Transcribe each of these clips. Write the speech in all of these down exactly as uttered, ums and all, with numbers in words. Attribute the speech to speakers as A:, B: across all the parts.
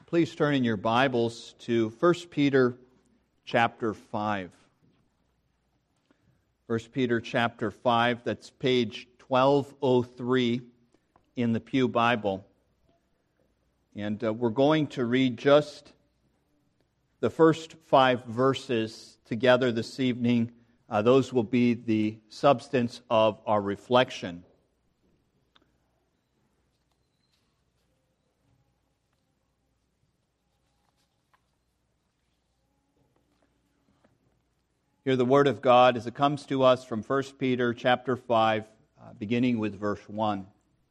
A: Please turn in your Bibles to First Peter chapter five. First Peter chapter five, that's page twelve oh three in the Pew Bible. And uh, we're going to read just the first five verses together this evening. Uh, those will be the substance of our reflection. Hear the word of God as it comes to us from First Peter chapter five, uh, beginning with verse one.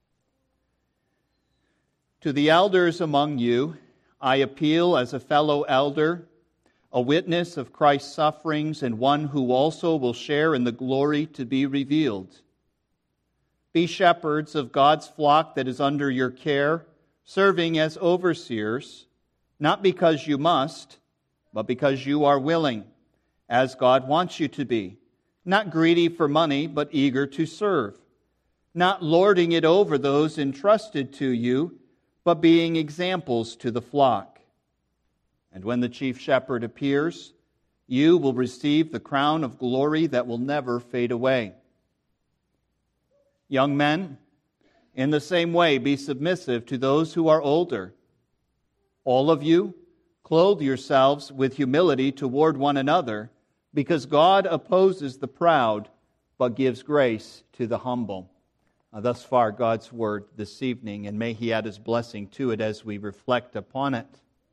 A: To the elders among you, I appeal as a fellow elder, a witness of Christ's sufferings, and one who also will share in the glory to be revealed. Be shepherds of God's flock that is under your care, serving as overseers, not because you must, but because you are willing, as God wants you to be, not greedy for money, but eager to serve, not lording it over those entrusted to you, but being examples to the flock. And when the chief shepherd appears, you will receive the crown of glory that will never fade away. Young men, in the same way, be submissive to those who are older. All of you, clothe yourselves with humility toward one another, because God opposes the proud, but gives grace to the humble. Uh, thus far, God's word this evening, and may He add His blessing to it as we reflect upon it.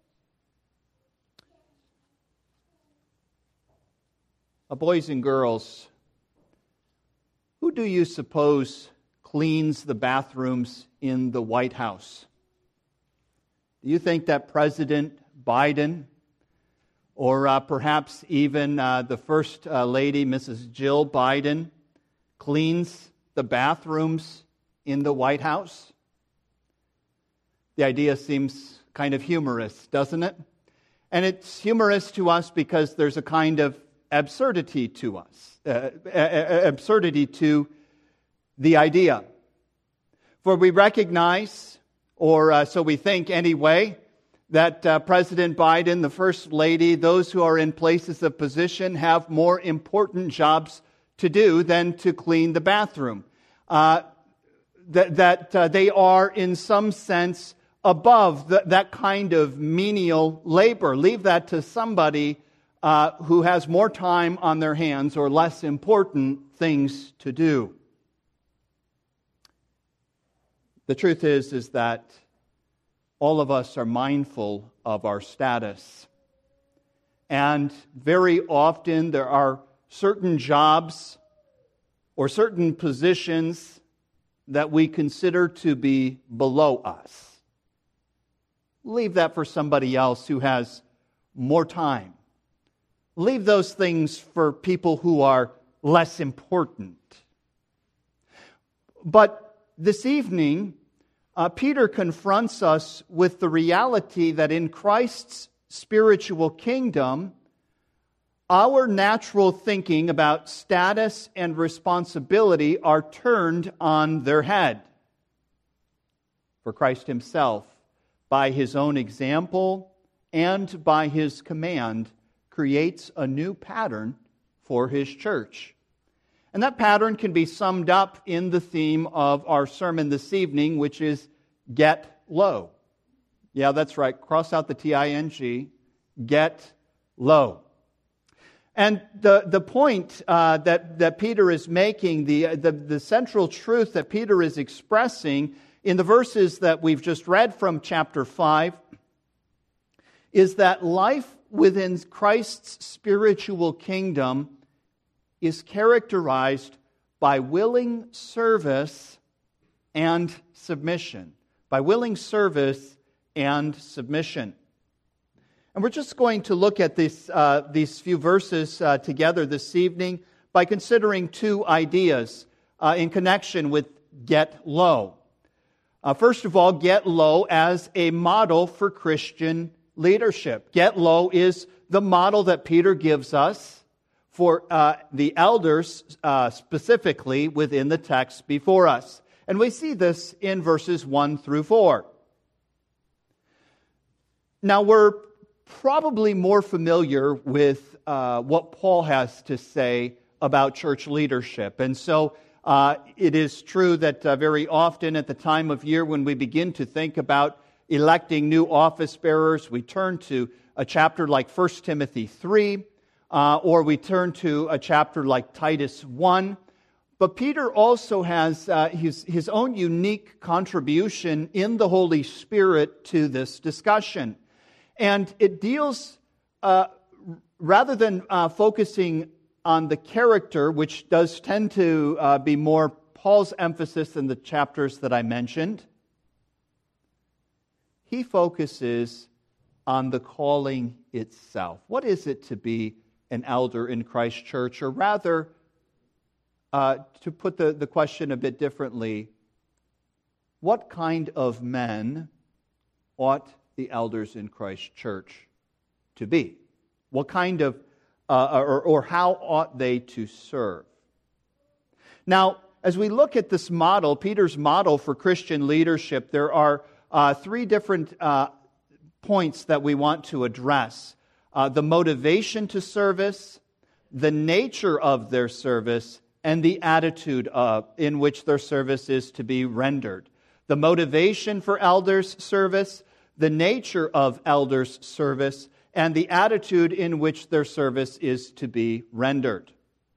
A: Uh, boys and girls, who do you suppose cleans the bathrooms in the White House? Do you think that President Biden, or uh, perhaps even uh, the First uh, Lady, Missus Jill Biden, cleans the bathrooms in the White House? The idea seems kind of humorous, doesn't it? And it's humorous to us because there's a kind of absurdity to us, uh, absurdity to the idea. For we recognize, or uh, so we think anyway, that uh, President Biden, the First Lady, those who are in places of position have more important jobs to do than to clean the bathroom. Uh, that that uh, they are, in some sense, above the, that kind of menial labor. Leave that to somebody uh, who has more time on their hands or less important things to do. The truth is, is that all of us are mindful of our status. And very often there are certain jobs or certain positions that we consider to be below us. Leave that for somebody else who has more time. Leave those things for people who are less important. But this evening, Uh, Peter confronts us with the reality that in Christ's spiritual kingdom, our natural thinking about status and responsibility are turned on their head. For Christ Himself, by His own example and by His command, creates a new pattern for His church. And that pattern can be summed up in the theme of our sermon this evening, which is get low. Yeah, that's right. Cross out the T I N G. Get low. And the, the point uh, that, that Peter is making, the, the, the central truth that Peter is expressing in the verses that we've just read from chapter five, is that life within Christ's spiritual kingdom is characterized by willing service and submission. By willing service and submission. And we're just going to look at this, uh, these few verses uh, together this evening by considering two ideas uh, in connection with get low. Uh, first of all, get low as a model for Christian leadership. Get low is the model that Peter gives us for uh, the elders uh, specifically within the text before us. And we see this in verses one through four. Now, we're probably more familiar with uh, what Paul has to say about church leadership. And so uh, it is true that uh, very often at the time of year when we begin to think about electing new office bearers, we turn to a chapter like First Timothy three, uh, or we turn to a chapter like Titus one. But Peter also has uh, his, his own unique contribution in the Holy Spirit to this discussion. And it deals, uh, rather than uh, focusing on the character, which does tend to uh, be more Paul's emphasis in the chapters that I mentioned, he focuses on the calling itself. What is it to be an elder in Christ Church? Or rather, uh, to put the, the question a bit differently, what kind of men ought the elders in Christ Church to be? What kind of, uh, or, or how ought they to serve? Now, as we look at this model, Peter's model for Christian leadership, there are uh, three different uh, points that we want to address. Uh, the motivation to service, the nature of their service, and the attitude uh, in which their service is to be rendered. The motivation for elders' service, the nature of elders' service, and the attitude in which their service is to be rendered.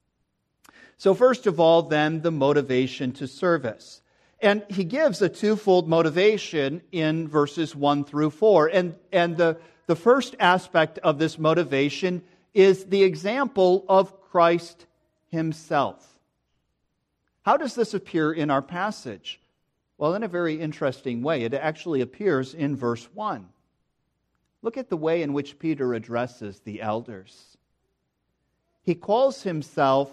A: So first of all, then, the motivation to service. And he gives a twofold motivation in verses one through four. And, and the, the first aspect of this motivation is the example of Christ himself. How does this appear in our passage? Well, in a very interesting way. It actually appears in verse one. Look at the way in which Peter addresses the elders. He calls himself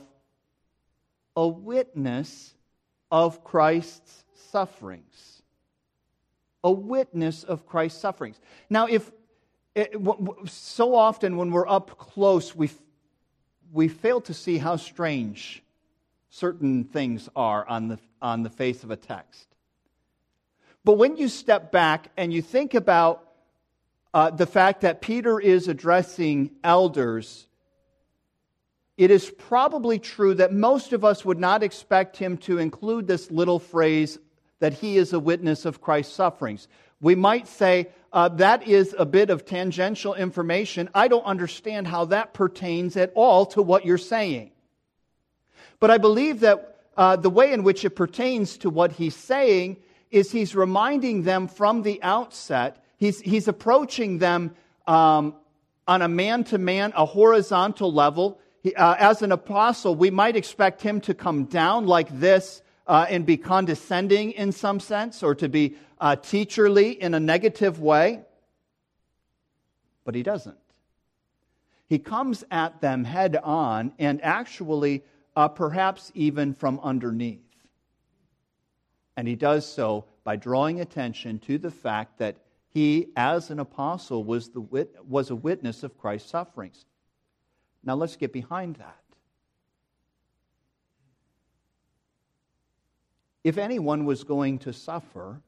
A: a witness of Christ's sufferings. A witness of Christ's sufferings. Now, if it, so often when we're up close, we we fail to see how strange certain things are on the on the face of a text. But when you step back and you think about uh, the fact that Peter is addressing elders, it is probably true that most of us would not expect him to include this little phrase that he is a witness of Christ's sufferings. We might say, uh, that is a bit of tangential information. I don't understand how that pertains at all to what you're saying. But I believe that uh, the way in which it pertains to what he's saying is he's reminding them from the outset, he's, he's approaching them um, on a man-to-man, a horizontal level. He, uh, as an apostle, we might expect him to come down like this uh, and be condescending in some sense, or to be uh, teacherly in a negative way. But he doesn't. He comes at them head on and actually uh, perhaps even from underneath. And he does so by drawing attention to the fact that he, as an apostle, was the wit- was a witness of Christ's sufferings. Now let's get behind that. If anyone was going to suffer,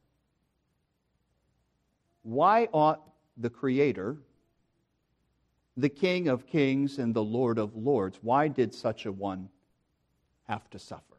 A: why ought the Creator, the King of Kings and the Lord of Lords, why did such a one have to suffer?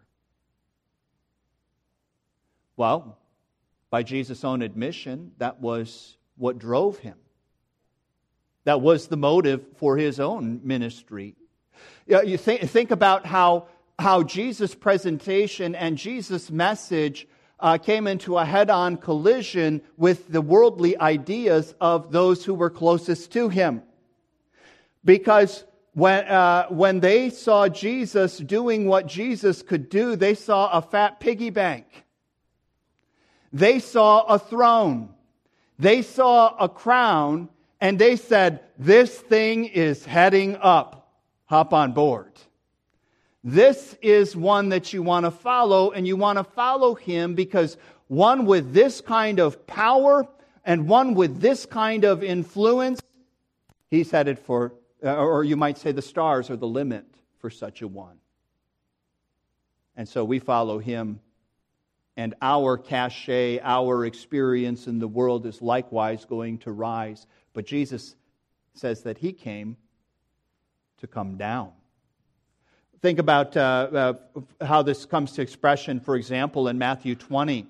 A: Well, by Jesus' own admission, that was what drove him. That was the motive for his own ministry. You think, think about how, how Jesus' presentation and Jesus' message uh, came into a head-on collision with the worldly ideas of those who were closest to him. Because when, uh, when they saw Jesus doing what Jesus could do, they saw a fat piggy bank. They saw a throne. They saw a crown. And they said, this thing is heading up. Hop on board. This is one that you want to follow, and you want to follow him because one with this kind of power and one with this kind of influence, he's headed for, or you might say the stars are the limit for such a one. And so we follow him, and our cachet, our experience in the world is likewise going to rise. But Jesus says that he came to come down. Think about uh, uh, how this comes to expression, for example, in Matthew twenty.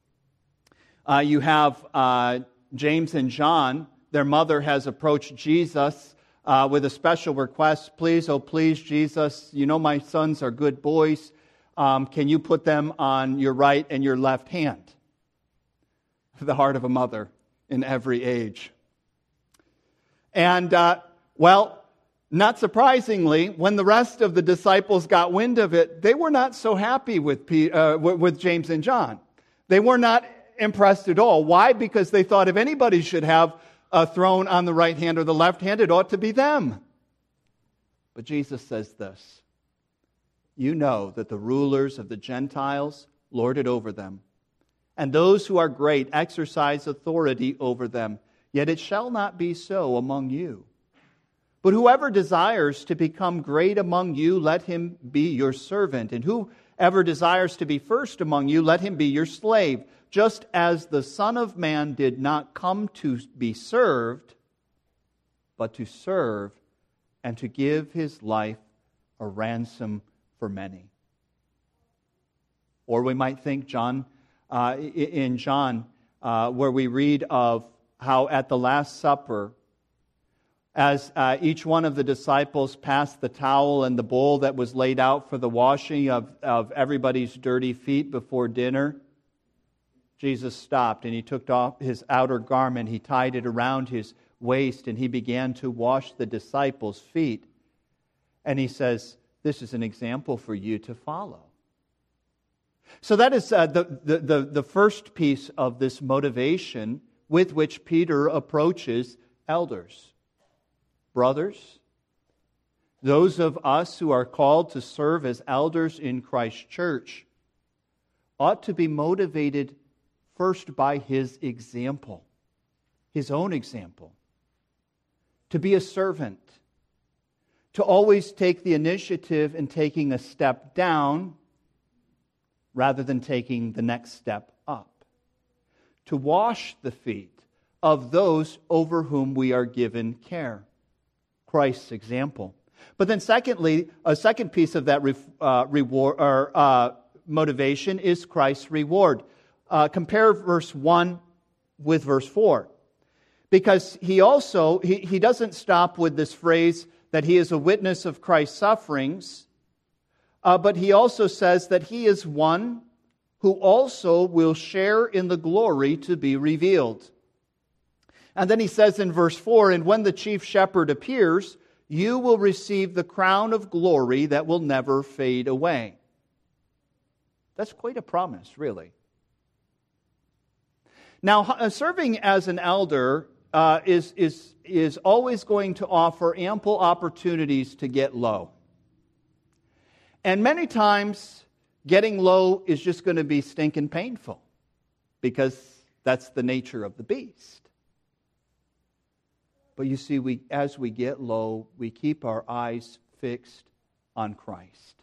A: Uh, you have uh, James and John. Their mother has approached Jesus uh, with a special request. Please, oh please, Jesus, you know my sons are good boys. Um, can you put them on your right and your left hand? The heart of a mother in every age. And, uh, well, not surprisingly, when the rest of the disciples got wind of it, they were not so happy with, P, uh, with James and John. They were not impressed at all. Why? Because they thought if anybody should have a throne on the right hand or the left hand, it ought to be them. But Jesus says this: you know that the rulers of the Gentiles lord it over them, and those who are great exercise authority over them. Yet it shall not be so among you. But whoever desires to become great among you, let him be your servant. And whoever desires to be first among you, let him be your slave. Just as the Son of Man did not come to be served, but to serve and to give his life a ransom for many. Or we might think John, uh, in John, uh, where we read of how at the Last Supper, as uh, each one of the disciples passed the towel and the bowl that was laid out for the washing of, of everybody's dirty feet before dinner, Jesus stopped and he took off his outer garment, he tied it around his waist, and he began to wash the disciples' feet. And he says, this is an example for you to follow. So that is uh, the, the, the, the first piece of this motivation with which Peter approaches elders. Brothers, those of us who are called to serve as elders in Christ's church ought to be motivated first by his example, his own example, to be a servant, to always take the initiative in taking a step down rather than taking the next step up, to wash the feet of those over whom we are given care. Christ's example. But then secondly, a second piece of that re, uh, reward or uh, motivation is Christ's reward. Uh, compare verse one with verse four. Because he also, he, he doesn't stop with this phrase that he is a witness of Christ's sufferings, uh, but he also says that he is one who also will share in the glory to be revealed. And then he says in verse four, and when the chief shepherd appears, you will receive the crown of glory that will never fade away. That's quite a promise, really. Now, serving as an elder uh, is, is, is always going to offer ample opportunities to get low. And many times, getting low is just going to be stinking painful, because that's the nature of the beast. But you see, we as we get low, we keep our eyes fixed on Christ.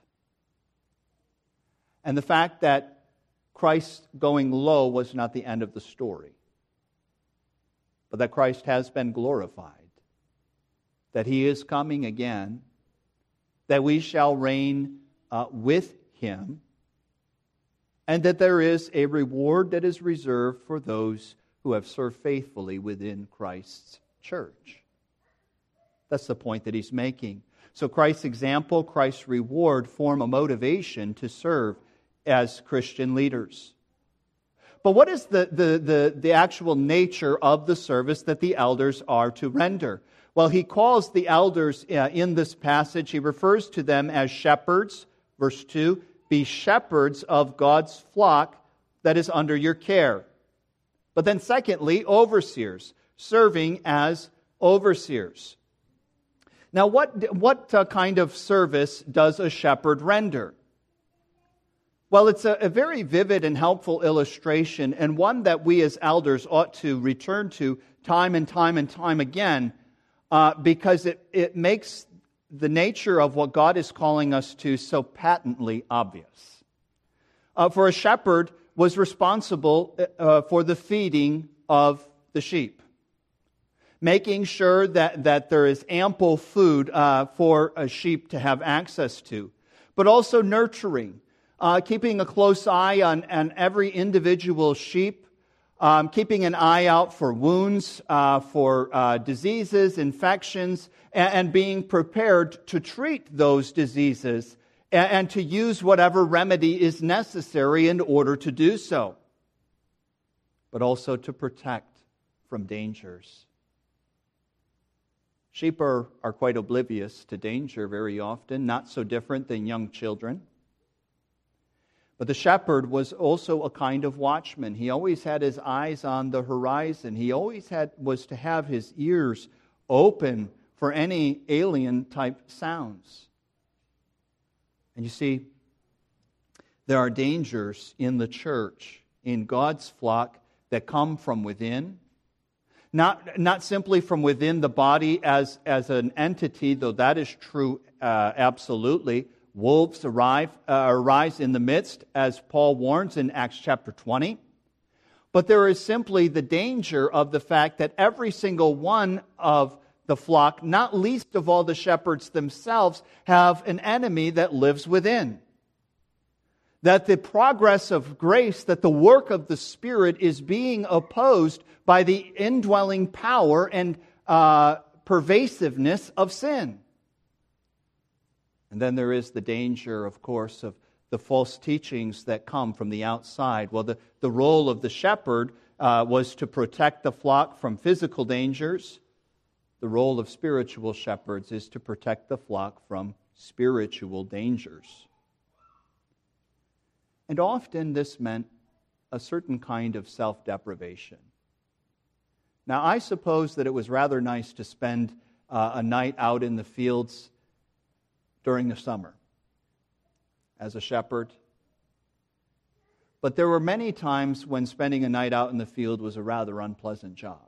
A: And the fact that Christ going low was not the end of the story, but that Christ has been glorified, that he is coming again, that we shall reign uh, with him, and that there is a reward that is reserved for those who have served faithfully within Christ's church. That's the point that he's making. So Christ's example, Christ's reward form a motivation to serve as Christian leaders. But what is the, the, the, the actual nature of the service that the elders are to render? Well, he calls the elders uh, in this passage, he refers to them as shepherds. Verse two, be shepherds of God's flock that is under your care. But then secondly, overseers, serving as overseers. Now, what, what uh, kind of service does a shepherd render? Well, it's a, a very vivid and helpful illustration, and one that we as elders ought to return to time and time and time again, uh, because it, it makes the nature of what God is calling us to so patently obvious. Uh, for a shepherd, was responsible uh, for the feeding of the sheep, making sure that, that there is ample food uh, for a sheep to have access to, but also nurturing, uh, keeping a close eye on, on every individual sheep, um, keeping an eye out for wounds, uh, for uh, diseases, infections, and, and being prepared to treat those diseases and, and to use whatever remedy is necessary in order to do so, but also to protect from dangers. Sheep are, are quite oblivious to danger very often, not so different than young children. But the shepherd was also a kind of watchman. He always had his eyes on the horizon. He always had was to have his ears open for any alien-type sounds. And you see, there are dangers in the church, in God's flock, that come from within. Not, not simply from within the body as, as an entity, though that is true uh, absolutely. Wolves arrive, uh, arise in the midst, as Paul warns in Acts chapter twenty. But there is simply the danger of the fact that every single one of the flock, not least of all the shepherds themselves, have an enemy that lives within. That the progress of grace, that the work of the Spirit is being opposed by the indwelling power and uh, pervasiveness of sin. And then there is the danger, of course, of the false teachings that come from the outside. Well, the, the role of the shepherd uh, was to protect the flock from physical dangers. The role of spiritual shepherds is to protect the flock from spiritual dangers. And often this meant a certain kind of self-deprivation. Now, I suppose that it was rather nice to spend uh, a night out in the fields during the summer as a shepherd. But there were many times when spending a night out in the field was a rather unpleasant job.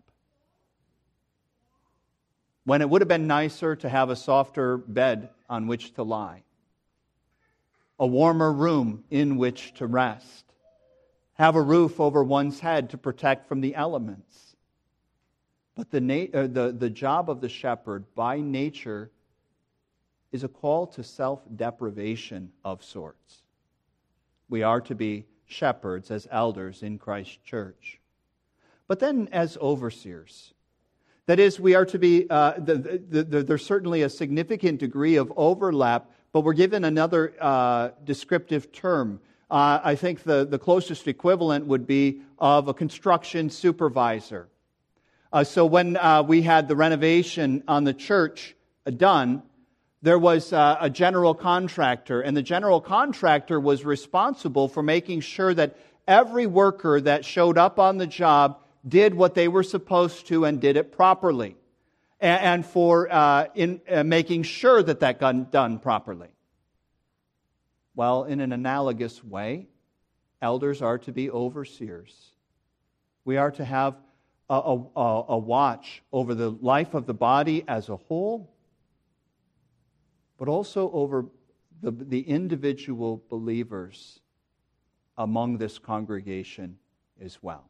A: When it would have been nicer to have a softer bed on which to lie, a warmer room in which to rest, have a roof over one's head to protect from the elements. But the, na- uh, the, the job of the shepherd, by nature, is a call to self-deprivation of sorts. We are to be shepherds as elders in Christ's church. But then as overseers, that is, we are to be, uh, the, the, the, there's certainly a significant degree of overlap, but we're given another uh, descriptive term. Uh, I think the, the closest equivalent would be of a construction supervisor. Uh, so when uh, we had the renovation on the church uh, done, there was uh, a general contractor, and the general contractor was responsible for making sure that every worker that showed up on the job did what they were supposed to and did it properly, and, and for uh, in uh, making sure that that got done properly. Well, in an analogous way, elders are to be overseers. We are to have a, a, a watch over the life of the body as a whole, but also over the, the individual believers among this congregation as well.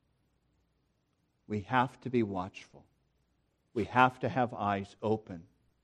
A: We have to be watchful. We have to have eyes open.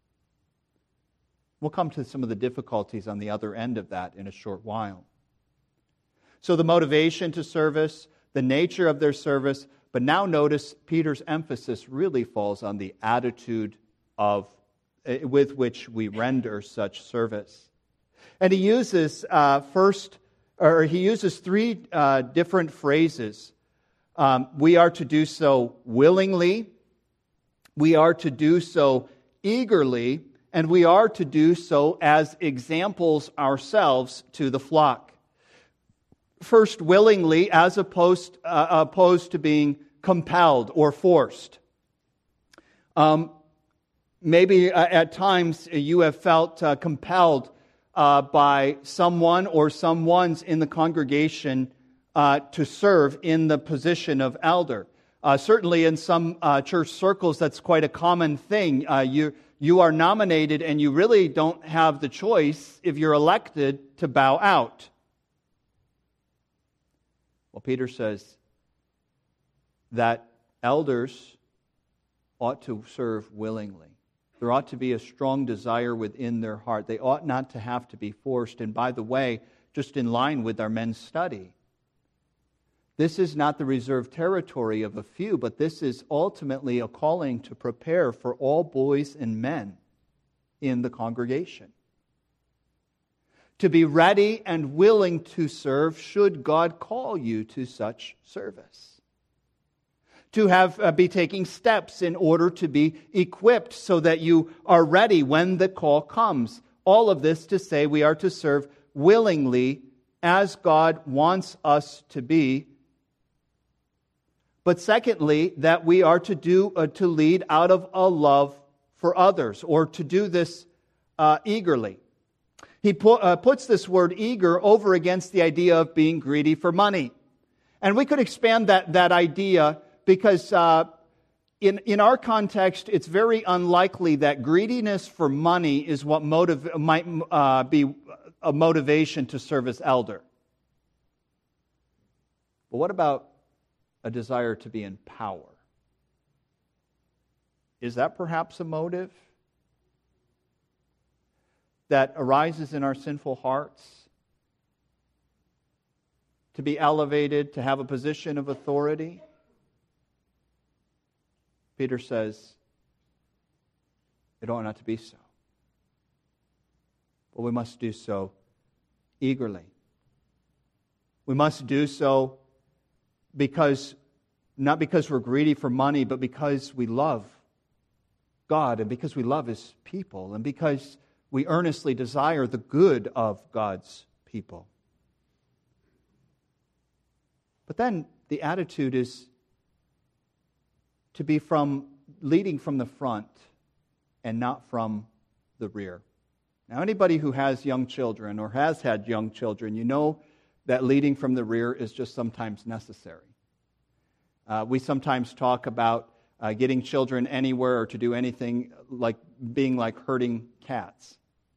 A: We'll come to some of the difficulties on the other end of that in a short while. So the motivation to service, the nature of their service, but now notice Peter's emphasis really falls on the attitude of with which we render such service. And he uses uh, first, or he uses three uh, different phrases. Um, we are to do so willingly, we are to do so eagerly, and we are to do so as examples ourselves to the flock. First, willingly, as opposed, uh, opposed to being compelled or forced. Um, maybe uh, at times you have felt uh, compelled uh, by someone or someones in the congregation uh, to serve in the position of elder. Uh, certainly in some uh, church circles, that's quite a common thing. Uh, you you are nominated and you really don't have the choice, if you're elected, to bow out. Well, Peter says that elders ought to serve willingly. There ought to be a strong desire within their heart. They ought not to have to be forced. And by the way, just in line with our men's study, this is not the reserved territory of a few, but this is ultimately a calling to prepare for all boys and men in the congregation. To be ready and willing to serve should God call you to such service. To have uh, be taking steps in order to be equipped so that you are ready when the call comes. All of this to say we are to serve willingly as God wants us to be. But secondly, that we are to do uh, to lead out of a love for others, or to do this uh, eagerly. He pu- uh, puts this word eager over against the idea of being greedy for money. And we could expand that, that idea because uh, in, in our context, it's very unlikely that greediness for money is what motiv- might uh, be a motivation to serve as elder. But what about a desire to be in power? Is that perhaps a motive that arises in our sinful hearts? To be elevated, to have a position of authority? Peter says, it ought not to be so. But we must do so eagerly. We must do so because, not because we're greedy for money, but because we love God and because we love His people and because we earnestly desire the good of God's people. But then the attitude is to be from leading from the front and not from the rear. Now, anybody who has young children or has had young children, you know that leading from the rear is just sometimes necessary. Uh, we sometimes talk about uh, getting children anywhere or to do anything like being like herding cats.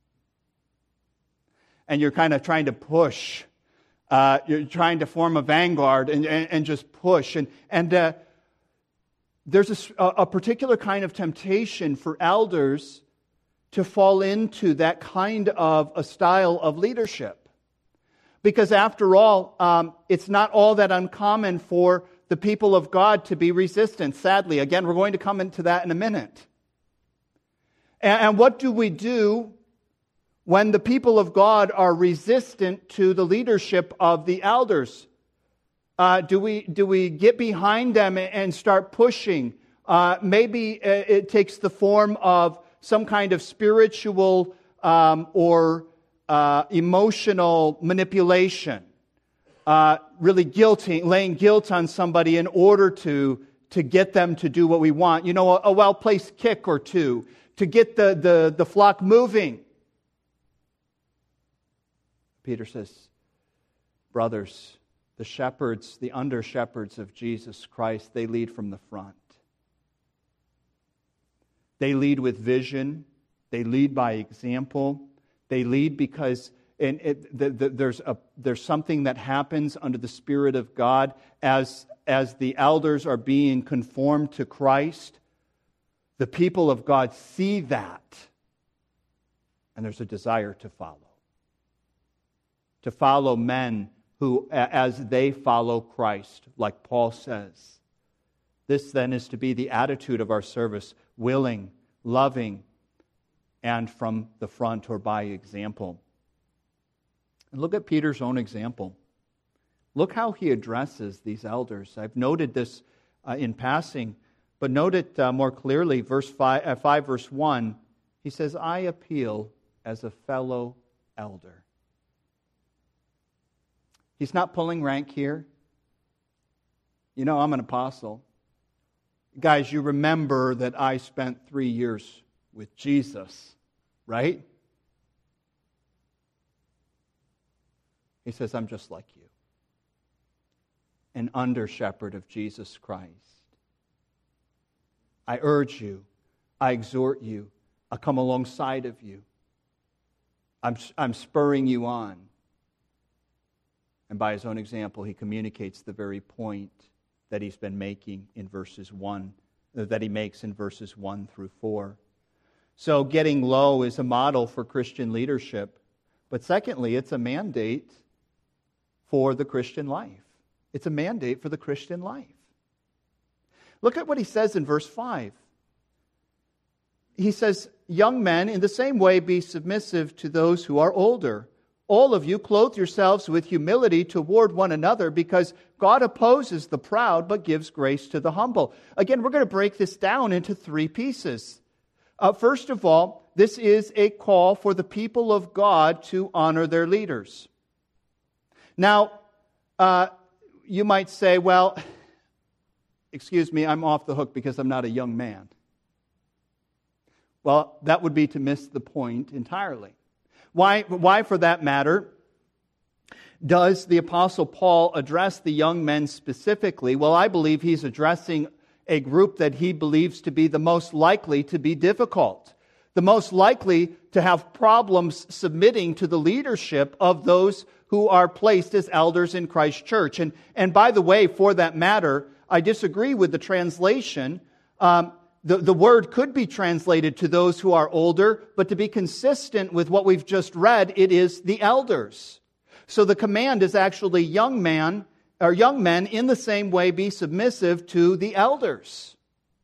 A: And you're kind of trying to push. Uh, you're trying to form a vanguard and, and, and just push. And, and uh, there's a, a particular kind of temptation for elders to fall into that kind of a style of leadership. Because after all, um, it's not all that uncommon for the people of God to be resistant, sadly. Again, we're going to come into that in a minute. And, and what do we do when the people of God are resistant to the leadership of the elders? Uh, do we do we get behind them and start pushing? Uh, maybe it takes the form of some kind of spiritual um, or uh, emotional manipulation, uh, really guilting, laying guilt on somebody in order to to get them to do what we want. You know, a, a well-placed kick or two to get the the, the flock moving. Peter says, brothers, the shepherds, the under-shepherds of Jesus Christ, they lead from the front. They lead with vision. They lead by example. They lead because and it, the, the, there's a there's something that happens under the Spirit of God as as the elders are being conformed to Christ. The people of God see that, and there's a desire to follow. To follow men who, as they follow Christ, like Paul says. This then is to be the attitude of our service, willing, loving, and from the front or by example. And look at Peter's own example. Look how he addresses these elders. I've noted this uh, in passing, but note it uh, more clearly. Verse five, uh, five, verse one, he says, I appeal as a fellow elder. He's not pulling rank here. You know, I'm an apostle. Guys, you remember that I spent three years with Jesus, right? He says, I'm just like you. An under-shepherd of Jesus Christ. I urge you. I exhort you. I come alongside of you. I'm, I'm spurring you on. And by his own example, he communicates the very point that he's been making in verses one, that he makes in verses one through four. So getting low is a model for Christian leadership. But secondly, it's a mandate for the Christian life. It's a mandate for the Christian life. Look at what he says in verse five. He says, young men, in the same way be submissive to those who are older. All of you clothe yourselves with humility toward one another, because God opposes the proud but gives grace to the humble. Again, we're going to break this down into three pieces. Uh, first of all, this is a call for the people of God to honor their leaders. Now, uh, you might say, well, excuse me, I'm off the hook because I'm not a young man. Well, that would be to miss the point entirely. Why, why, for that matter, does the Apostle Paul address the young men specifically? Well, I believe he's addressing a group that he believes to be the most likely to be difficult, the most likely to have problems submitting to the leadership of those who are placed as elders in Christ's church. And, and by the way, for that matter, I disagree with the translation. Um, The, the word could be translated to those who are older, but to be consistent with what we've just read, it is the elders. So the command is actually young man or young men in the same way be submissive to the elders.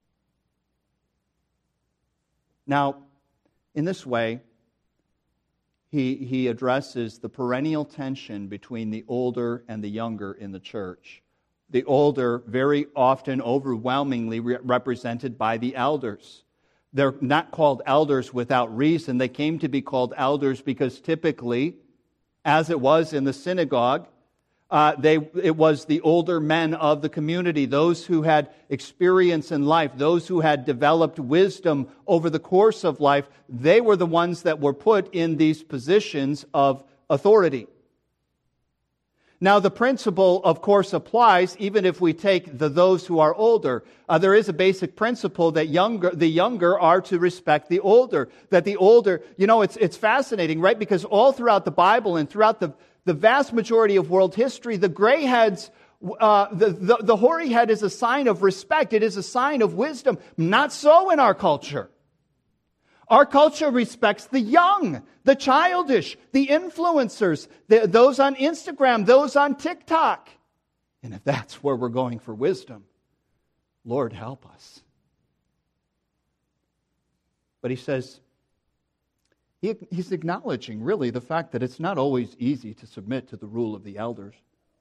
A: Now, in this way, he, he addresses the perennial tension between the older and the younger in the church. The older, very often overwhelmingly re- represented by the elders. They're not called elders without reason. They came to be called elders because typically, as it was in the synagogue, uh, they it was the older men of the community, those who had experience in life, those who had developed wisdom over the course of life. They were the ones that were put in these positions of authority. Now, the principle, of course, applies even if we take the those who are older. Uh, there is a basic principle that younger, the younger are to respect the older. That the older, you know, it's it's fascinating, right? Because all throughout the Bible and throughout the, the vast majority of world history, the gray heads, uh, the, the, the hoary head is a sign of respect. It is a sign of wisdom. Not so in our culture. Our culture respects the young, the childish, the influencers, the, those on Instagram, those on TikTok. And if that's where we're going for wisdom, Lord, help us. But he says, he, he's acknowledging really the fact that it's not always easy to submit to the rule of the elders.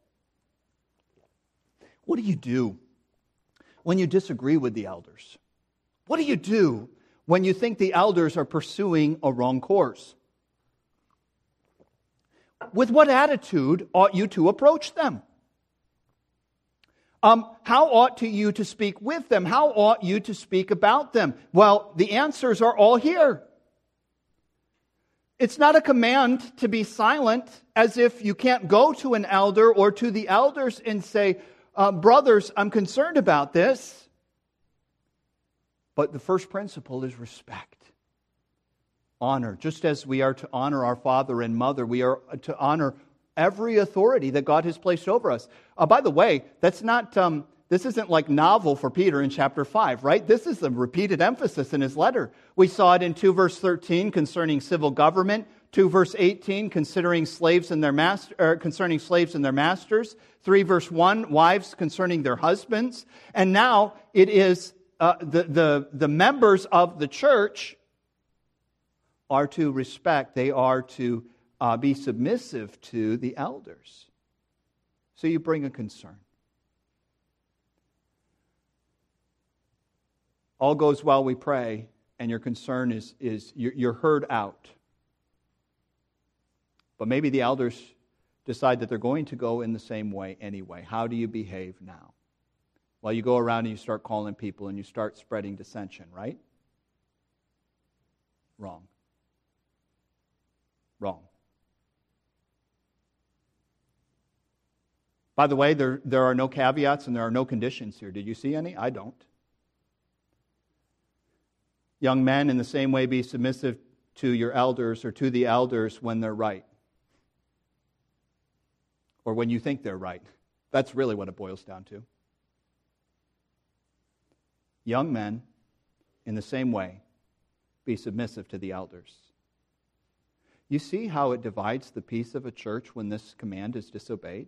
A: What do you do when you disagree with the elders? What do you do when you think the elders are pursuing a wrong course? With what attitude ought you to approach them? Um, how ought to you to speak with them? How ought you to speak about them? Well, the answers are all here. It's not a command to be silent, as if you can't go to an elder or to the elders and say, uh, brothers, I'm concerned about this. But the first principle is respect. Honor. Just as we are to honor our father and mother, we are to honor every authority that God has placed over us. Uh, by the way, that's not, um, this isn't like novel for Peter in chapter five, right? This is a repeated emphasis in his letter. We saw it in two verse thirteen concerning civil government, two verse eighteen considering slaves and their master, er, concerning slaves and their masters, three verse one, wives concerning their husbands, and now it is Uh, the, the, the members of the church are to respect, they are to uh, be submissive to the elders. So you bring a concern. All goes well, we pray, and your concern is, is you're, you're heard out. But maybe the elders decide that they're going to go in the same way anyway. How do you behave now? Well, you go around and you start calling people and you start spreading dissension, right? Wrong. Wrong. By the way, there, there are no caveats and there are no conditions here. Did you see any? I don't. Young men, in the same way, be submissive to your elders or to the elders when they're right. or when you think they're right. That's really what it boils down to. Young men, in the same way, be submissive to the elders. You see how it divides the peace of a church when this command is disobeyed?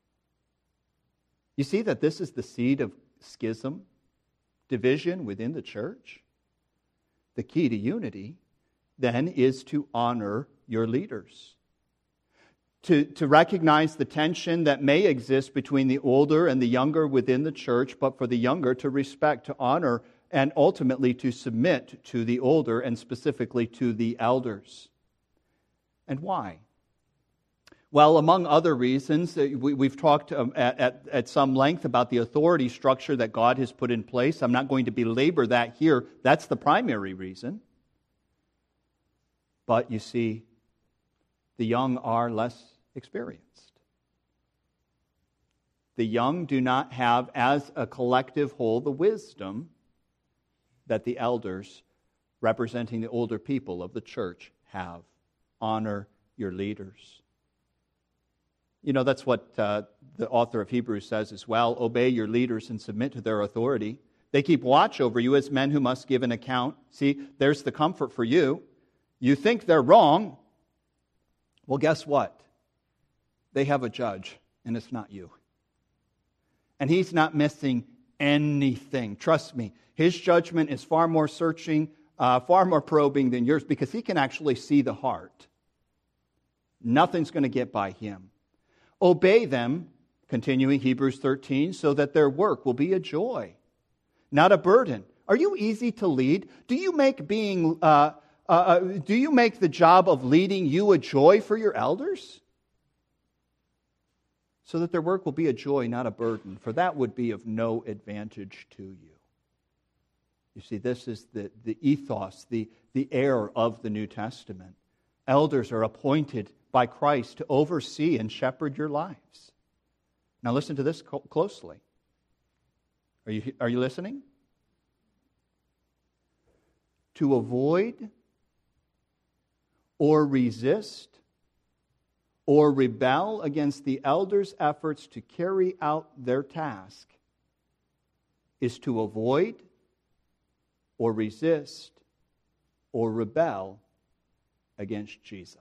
A: You see that this is the seed of schism, division within the church? The key to unity, then, is to honor your leaders. To, to recognize the tension that may exist between the older and the younger within the church, but for the younger to respect, to honor, and ultimately to submit to the older, and specifically to the elders. And why? Well, among other reasons, we, we've talked um, at, at, at some length about the authority structure that God has put in place. I'm not going to belabor that here. That's the primary reason. But you see, the young are less experienced. The young do not have, as a collective whole, the wisdom that the elders, representing the older people of the church, have. Honor your leaders. You know, that's what uh, the author of Hebrews says as well. Obey your leaders and submit to their authority. They keep watch over you as men who must give an account. See, there's the comfort for you. You think they're wrong. Well, guess what? They have a judge, and it's not you. And he's not missing anything. Trust me, his judgment is far more searching, uh, far more probing than yours, because he can actually see the heart. Nothing's going to get by him. Obey them, continuing Hebrews thirteen, so that their work will be a joy, not a burden. Are you easy to lead? Do you make being uh, uh, do you make the job of leading you a joy for your elders? So that their work will be a joy, not a burden, for that would be of no advantage to you. You see, this is the, the ethos, the, the air of the New Testament. Elders are appointed by Christ to oversee and shepherd your lives. Now listen to this closely. Are you, are you listening? To avoid or resist or rebel against the elders' efforts to carry out their task is to avoid or resist or rebel against Jesus.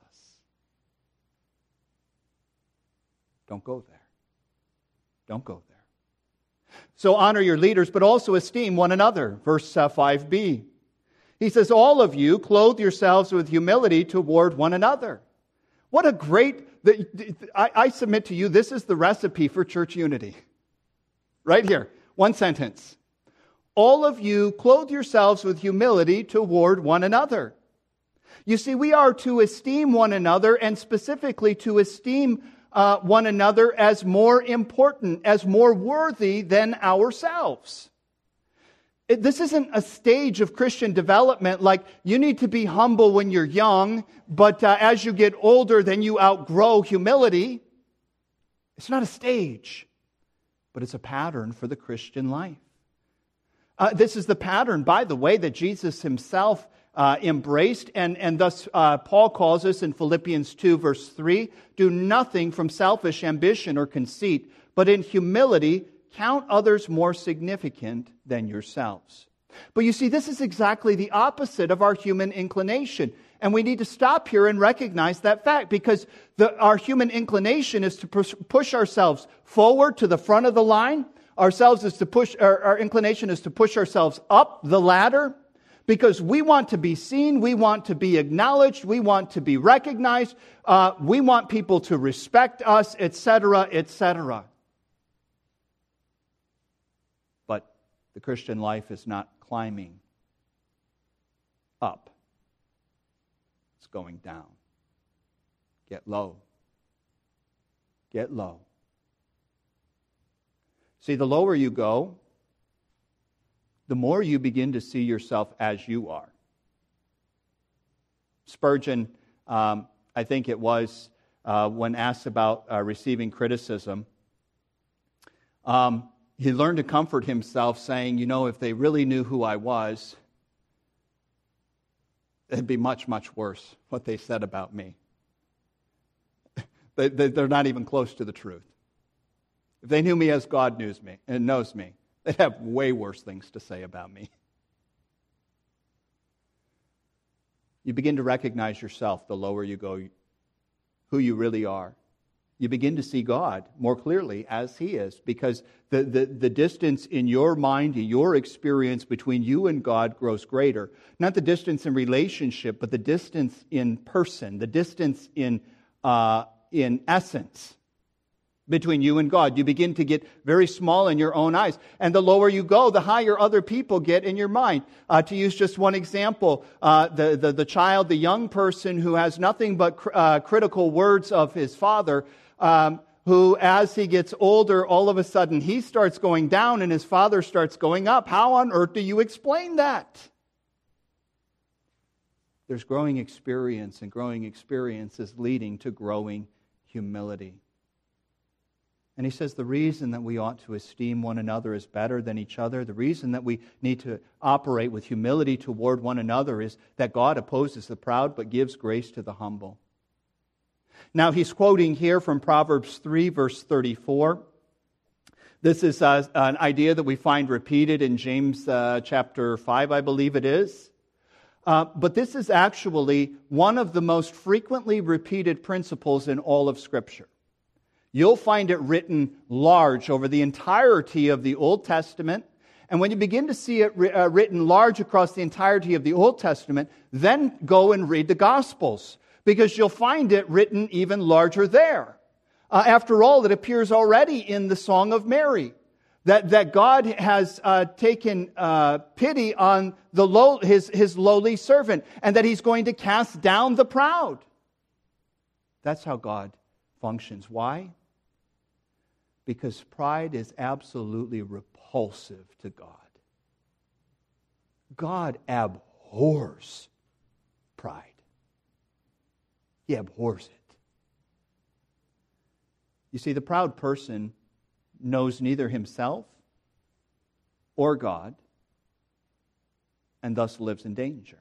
A: Don't go there. Don't go there. So honor your leaders, but also esteem one another. Verse uh, five b. He says, all of you clothe yourselves with humility toward one another. What a great, the, I, I submit to you, this is the recipe for church unity. Right here, one sentence. All of you clothe yourselves with humility toward one another. You see, we are to esteem one another, and specifically to esteem uh, one another as more important, as more worthy than ourselves. It, this isn't a stage of Christian development like you need to be humble when you're young, but uh, as you get older, then you outgrow humility. It's not a stage, but it's a pattern for the Christian life. Uh, this is the pattern, by the way, that Jesus himself uh, embraced, and, and thus uh, Paul calls us in Philippians two, verse three, do nothing from selfish ambition or conceit, but in humility count others more significant than yourselves. But you see, this is exactly the opposite of our human inclination. And we need to stop here and recognize that fact, because the, our human inclination is to push, push ourselves forward to the front of the line. Ourselves is to push, our, our inclination is to push ourselves up the ladder, because we want to be seen, we want to be acknowledged, we want to be recognized, uh, we want people to respect us, et cetera, et cetera. But the Christian life is not climbing up. It's going down. Get low. Get low. See, the lower you go, the more you begin to see yourself as you are. Spurgeon, um, I think it was, uh, when asked about uh, receiving criticism, um, he learned to comfort himself saying, you know, if they really knew who I was, it'd be much, much worse what they said about me. They, they, they're not even close to the truth. If they knew me as God knows me and knows me, they'd have way worse things to say about me. You begin to recognize yourself the lower you go, who you really are. You begin to see God more clearly as He is, because the, the, the distance in your mind, your experience between you and God grows greater. Not the distance in relationship, but the distance in person, the distance in, uh, in essence between you and God. You begin to get very small in your own eyes. And the lower you go, the higher other people get in your mind. Uh, to use just one example, uh, the, the, the child, the young person who has nothing but cr- uh, critical words of his father, um, who as he gets older, all of a sudden he starts going down and his father starts going up. How on earth do you explain that? There's growing experience, and growing experience is leading to growing humility. And he says the reason that we ought to esteem one another as better than each other, the reason that we need to operate with humility toward one another is that God opposes the proud but gives grace to the humble. Now he's quoting here from Proverbs three, verse thirty-four. This is uh, an idea that we find repeated in James uh, chapter five, I believe it is. Uh, but this is actually one of the most frequently repeated principles in all of Scripture. You'll find it written large over the entirety of the Old Testament. And when you begin to see it uh, written large across the entirety of the Old Testament, then go and read the Gospels, because you'll find it written even larger there. Uh, after all, it appears already in the Song of Mary, that, that God has uh, taken uh, pity on the low, his, his lowly servant, and that He's going to cast down the proud. That's how God functions. Why? Because pride is absolutely repulsive to God. God abhors pride. He abhors it. You see, the proud person knows neither himself or God, and thus lives in danger.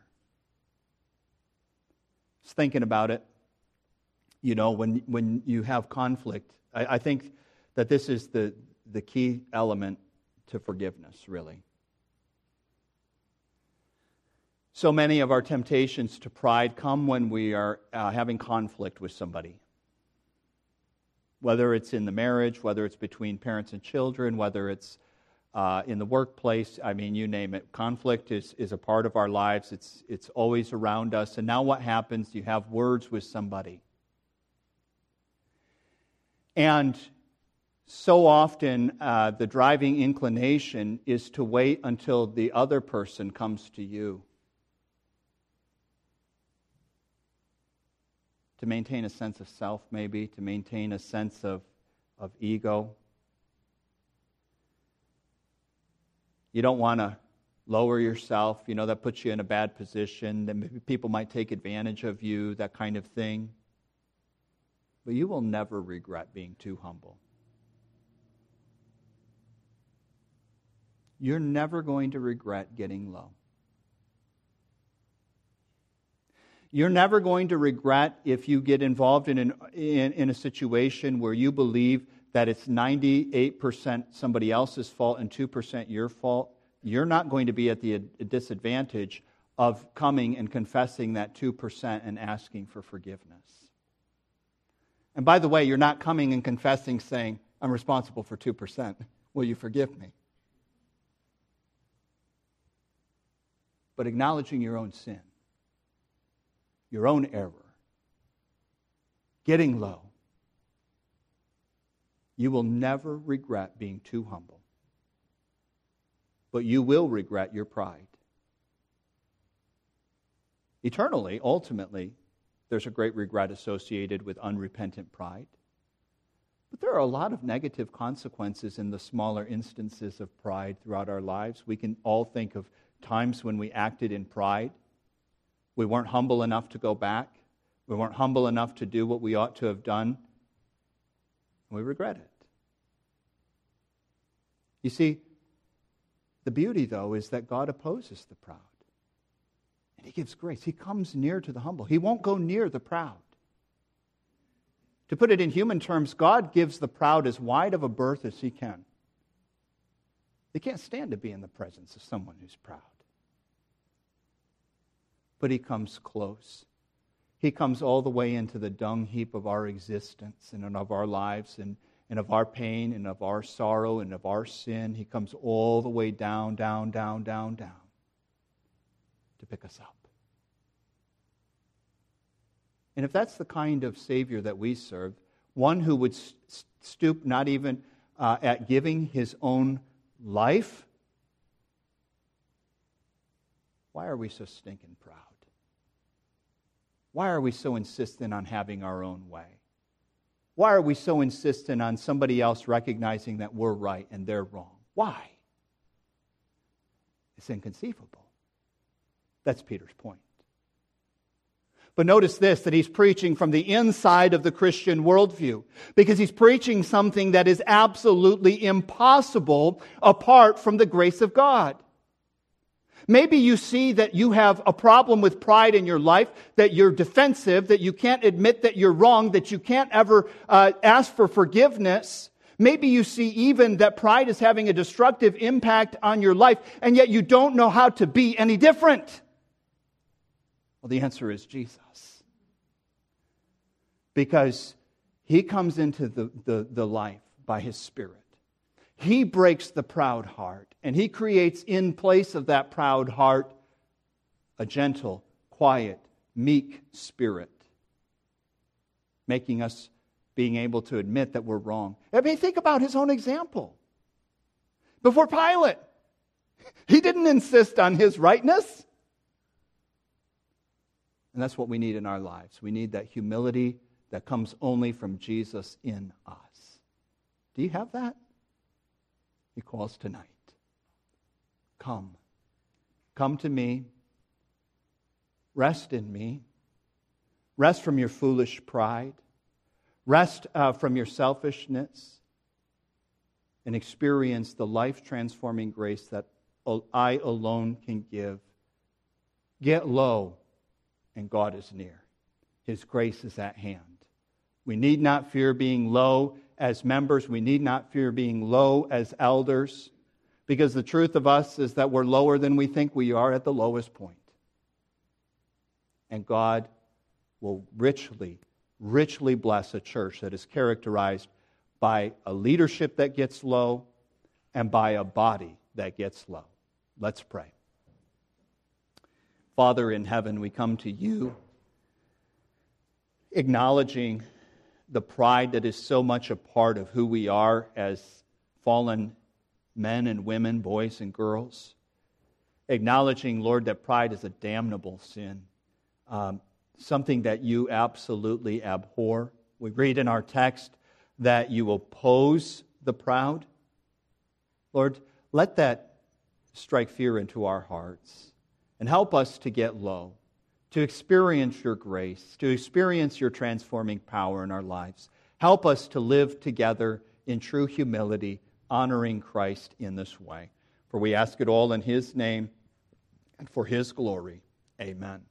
A: Just thinking about it, you know, when, when you have conflict, I, I think that this is the, the key element to forgiveness, really. So many of our temptations to pride come when we are uh, having conflict with somebody. Whether it's in the marriage, whether it's between parents and children, whether it's uh, in the workplace, I mean, you name it. Conflict is, is a part of our lives. It's, it's always around us. And now what happens? You have words with somebody. And so often, uh, the driving inclination is to wait until the other person comes to you, to maintain a sense of self, maybe, to maintain a sense of, of ego. You don't want to lower yourself. You know, that puts you in a bad position. That maybe people might take advantage of you, that kind of thing. But you will never regret being too humble. You're never going to regret getting low. You're never going to regret if you get involved in, an, in, in a situation where you believe that it's ninety-eight percent somebody else's fault and two percent your fault. You're not going to be at the disadvantage of coming and confessing that two percent and asking for forgiveness. And by the way, you're not coming and confessing saying, I'm responsible for two percent. Will you forgive me? But acknowledging your own sin, your own error, getting low, you will never regret being too humble. But you will regret your pride. Eternally, ultimately, there's a great regret associated with unrepentant pride. But there are a lot of negative consequences in the smaller instances of pride throughout our lives. We can all think of times when we acted in pride. We weren't humble enough to go back. We weren't humble enough to do what we ought to have done. And we regret it. You see, the beauty, though, is that God opposes the proud. And He gives grace. He comes near to the humble. He won't go near the proud. To put it in human terms, God gives the proud as wide of a berth as He can. They can't stand to be in the presence of someone who's proud. But He comes close. He comes all the way into the dung heap of our existence and of our lives and, and of our pain and of our sorrow and of our sin. He comes all the way down, down, down, down, down to pick us up. And if that's the kind of Savior that we serve, one who would stoop not even uh, at giving His own life, why are we so stinking proud? Why are we so insistent on having our own way? Why are we so insistent on somebody else recognizing that we're right and they're wrong? Why? It's inconceivable. That's Peter's point. But notice this, that he's preaching from the inside of the Christian worldview, because he's preaching something that is absolutely impossible apart from the grace of God. Maybe you see that you have a problem with pride in your life, that you're defensive, that you can't admit that you're wrong, that you can't ever uh, ask for forgiveness. Maybe you see even that pride is having a destructive impact on your life, and yet you don't know how to be any different. Well, the answer is Jesus. Because He comes into the, the, the life by His Spirit. He breaks the proud heart, and He creates in place of that proud heart a gentle, quiet, meek spirit, making us being able to admit that we're wrong. I mean, think about His own example. Before Pilate, He didn't insist on His rightness. And that's what we need in our lives. We need that humility that comes only from Jesus in us. Do you have that? He calls tonight. Come. Come to me. Rest in me. Rest from your foolish pride. Rest uh, from your selfishness. And experience the life-transforming grace that I alone can give. Get low, and God is near. His grace is at hand. We need not fear being low as members. We need not fear being low as elders, because the truth of us is that we're lower than we think we are at the lowest point. And God will richly, richly bless a church that is characterized by a leadership that gets low and by a body that gets low. Let's pray. Father in heaven, we come to You acknowledging the pride that is so much a part of who we are as fallen men and women, boys and girls. Acknowledging, Lord, that pride is a damnable sin, um, something that You absolutely abhor. We read in our text that You oppose the proud. Lord, let that strike fear into our hearts and help us to get low, to experience Your grace, to experience Your transforming power in our lives. Help us to live together in true humility, honoring Christ in this way. For we ask it all in His name and for His glory. Amen.